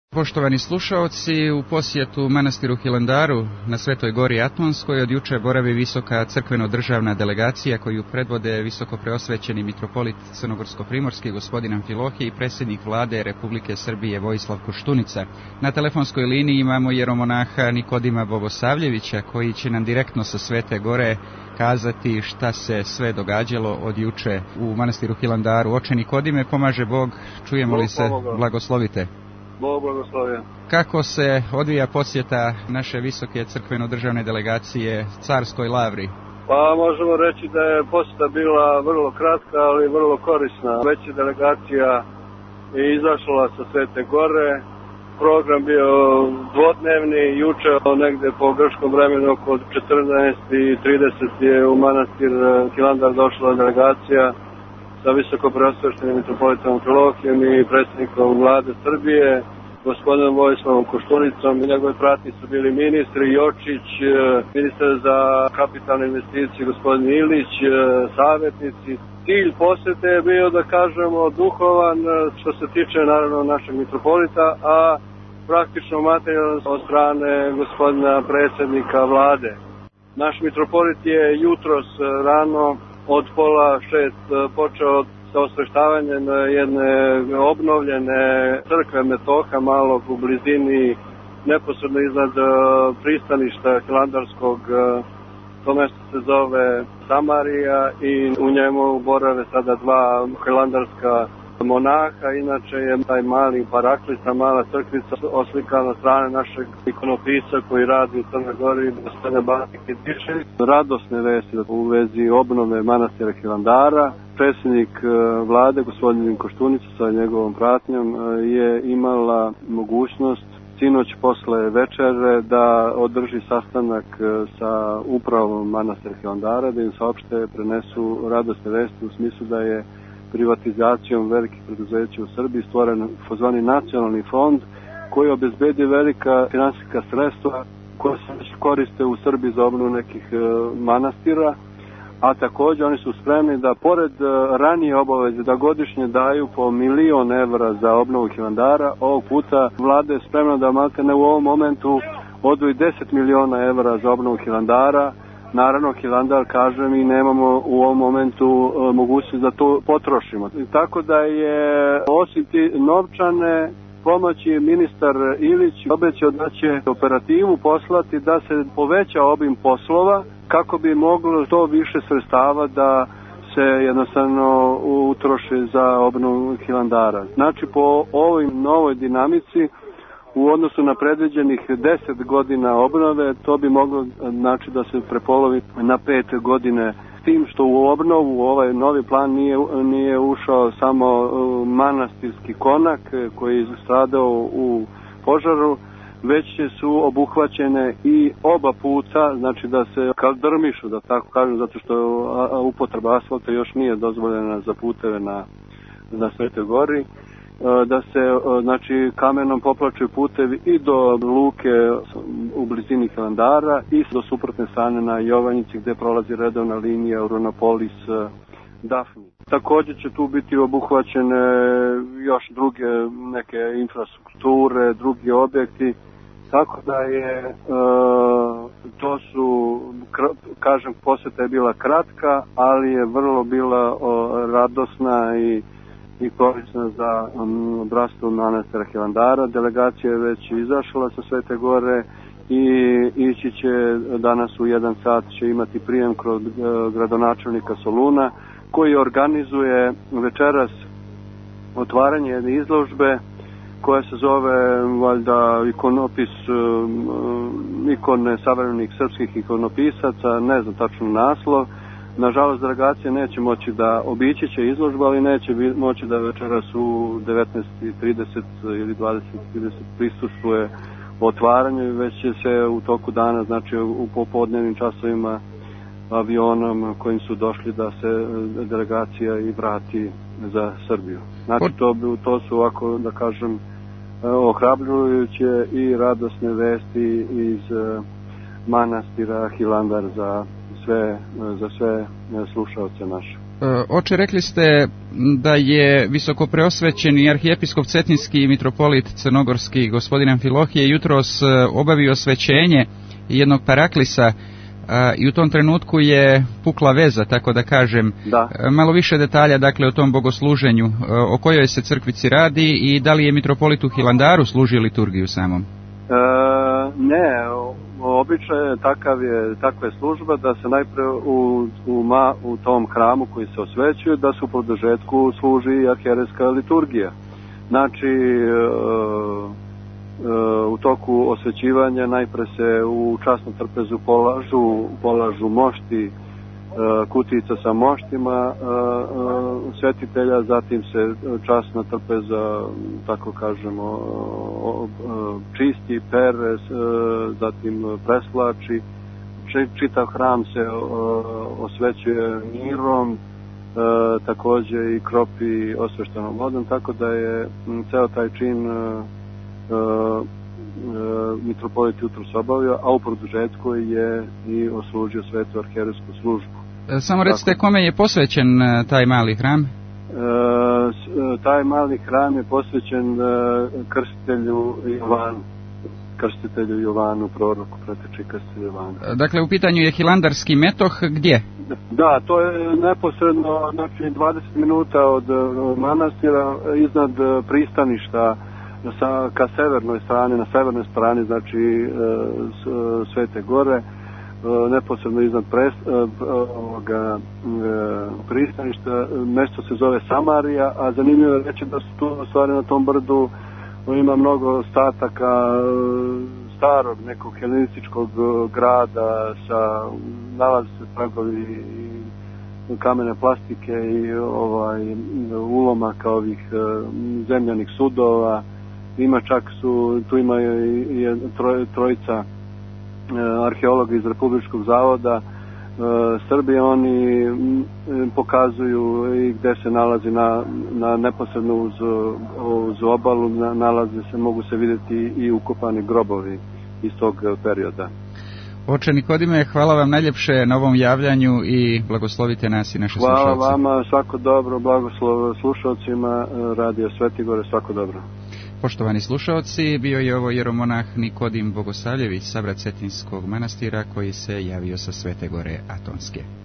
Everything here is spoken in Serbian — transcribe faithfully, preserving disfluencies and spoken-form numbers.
Poštovani slušaoci, u posjetu manastiru Hilandaru na Svetoj gori Atonskoj od juče boravi visoka crkveno-državna delegacija koju predvode visoko preosvećeni mitropolit crnogorsko-primorski gospodin Amfilohije i predsjednik vlade Republike Srbije Vojislav Koštunica. Na telefonskoj liniji imamo jeromonaha Nikodima Bogosavljevića koji će nam direktno sa Svete gore kazati šta se sve događalo od juče u manastiru Hilandaru. Oče Nikodime, pomaže Bog, čujemo li se, blagoslovite. Bog blagoslovio. Kako se odvija posjeta naše visoke crkveno-državne delegacije Carskoj Lavri? Pa možemo reći da je posjeta bila vrlo kratka, ali vrlo korisna. Već je delegacija izašla sa Svete gore. Program bio dvodnevni, juče negde po grčkom vremenu oko četrnaest i trideset je u manastir Hilandar došla delegacija sa visoko preosveštenim mitropolitom Amfilohijem i predsjednikom vlade Srbije, gospodinom Vojislavom Koštunicom i njegove pratnje su bili ministri Jočić, ministar za kapitalne investicije gospodin Ilić, savjetnici. Cilj posjete je bio, da kažemo, duhovan što se tiče naravno našeg mitropolita, a praktično materijalno od strane gospodina predsjednika vlade. Naš mitropolit je jutros rano od pola šest počeo sa osveštavanjem jedne obnovljene crkve Metoha, malo u blizini, neposredno iznad pristaništa hilandarskog. To mesto se zove Samarija i u njemu borave sada dva hilandarska monaha. Inače je taj mali paraklista, mala crkvica oslikana na strane našeg ikonopisa koji radi u Crnoj Gori, gospodine Batike Dišević. Radosne vesti u vezi obnove manastira Hilandara. Predsjednik vlade, gospodin Koštunica sa njegovom pratnjom, je imala mogućnost sinoć posle večere da održi sastanak sa upravom manastira Hilandara, da im saopšte, prenesu radosne vesti u smislu da je privatizacijom velikih preduzeća u Srbiji stvoren pozvani nacionalni fond koji obezbedi velika finansijska sredstva koja se koriste u Srbiji za obnovu nekih manastira, a također oni su spremni da pored ranije obaveze da godišnje daju po milion evra za obnovu Hilandara, ovog puta vlada je spremna da maltene u ovom momentu odvoji deset miliona evra za obnovu Hilandara. Naravno, Hilandar, kaže, mi nemamo u ovom momentu e, mogućnost da to potrošimo. I tako da je, osim ti novčane pomoći, ministar Ilić obećao da će operativu poslati da se poveća obim poslova kako bi moglo to više sredstava da se jednostavno utroši za obnovu Hilandara. Znači, po ovoj novoj dinamici, u odnosu na predviđenih deset godina obnove, to bi moglo znači da se prepolovi na pet godine. S tim što u obnovu, ovaj novi plan nije, nije ušao samo manastirski konak koji je stradao u požaru, već su obuhvaćene i oba puta, znači da se kaldrmišu, da tako kažem, zato što upotreba asfalta još nije dozvoljena za puteve na, na Svetoj gori, da se znači kamenom poplačuju putevi i do luke u blizini Hilandara i do suprotne strane na Jovanjici gdje prolazi redovna linija Runopolis Dafni. Također će tu biti obuhvaćene još druge neke infrastrukture, drugi objekti, tako da je to su, kažem, posjeta je bila kratka, ali je vrlo bila radosna i i korisna za um, obrazstvo manastira Hilandara. Delegacija je već izašla sa Svete gore i ići će danas u jedan sat, će imati prijem kod uh, gradonačelnika Soluna koji organizuje večeras otvaranje jedne izložbe koja se zove valjda ikonopis, um, ikone savremenih srpskih ikonopisaca, ne znam tačno naslov. Nažalost, delegacija neće moći da obići će izložbu, ali neće moći da večeras u devetnaest i trideset ili dvadeset i trideset prisustvuje otvaranju, već će se u toku dana, znači u popodnevnim časovima, avionom kojim su došli da se delegacija i vrati za Srbiju. Znači to, to su, ovako da kažem, ohrabrujuće i radosne vesti iz manastira Hilandar za sve, za sve slušaoce naše. Oče, rekli ste da je visokopreosvećeni arhijepiskop cetinski mitropolit crnogorski gospodin Amfilohije jutros obavio svećenje jednog paraklisa i u tom trenutku je pukla veza, tako da kažem. Da. Malo više detalja dakle o tom bogosluženju, o kojoj se crkvici radi i da li je mitropolit u Hilandaru služio liturgiju samom? E, ne, običaj takav je, takva je služba da se najpre u, u, ma, u tom hramu koji se osvećuje, da se u produžetku služi arhijerejska liturgija. Znači, e, e, u toku osvećivanja najpre se u časnom trpezu polažu, polažu mošti, kutijica sa moštima svetitelja, zatim se časna trpeza, tako kažemo, čisti, pere, zatim preslači, čitav hram se osvećuje mirom, takođe i kropi osveštenom vodom, tako da je ceo taj čin mitropolit jutros obavio, a u produžetku je i oslužio svetu arhijerejsku službu. Samo recite, kome je posvećen taj mali hram? E, taj mali hram je posvećen e, krstitelju Jovanu, krstitelju Jovanu, proroku, preteči krstitelju Jovanu. Dakle, u pitanju je hilandarski metoh, gdje? Da, to je neposredno, znači dvadeset minuta od manastira, iznad pristaništa, sa, ka severnoj strani, na severnoj strani, znači e, s, Svete Gore, neposredno iznad pres, ovoga, pristaništa. Mesto se zove Samarija, a zanimljivo je reći da su tu stvari na tom brdu ima mnogo ostataka starog nekog helenističkog grada, sa, nalazi se tragovi kamene plastike i ovaj, ulomaka ovih zemljanih sudova. Ima čak su, tu ima i, i troj, trojica arheologa iz Republičkog zavoda Srbije, oni pokazuju i gde se nalazi na, na neposredno uz, uz obalu, nalaze se, mogu se vidjeti i ukopani grobovi iz tog perioda. Oče Nikodime, hvala vam najljepše na ovom javljanju i blagoslovite nas i naše slušalce. Hvala vama, svako dobro, blagoslov slušalcima Radio Svetigore, svako dobro. Poštovani slušalci, bio je ovo jeromonah Nikodim Bogosavljević, sabrat Cetinskog manastira, koji se javio sa Svete Gore Atonske.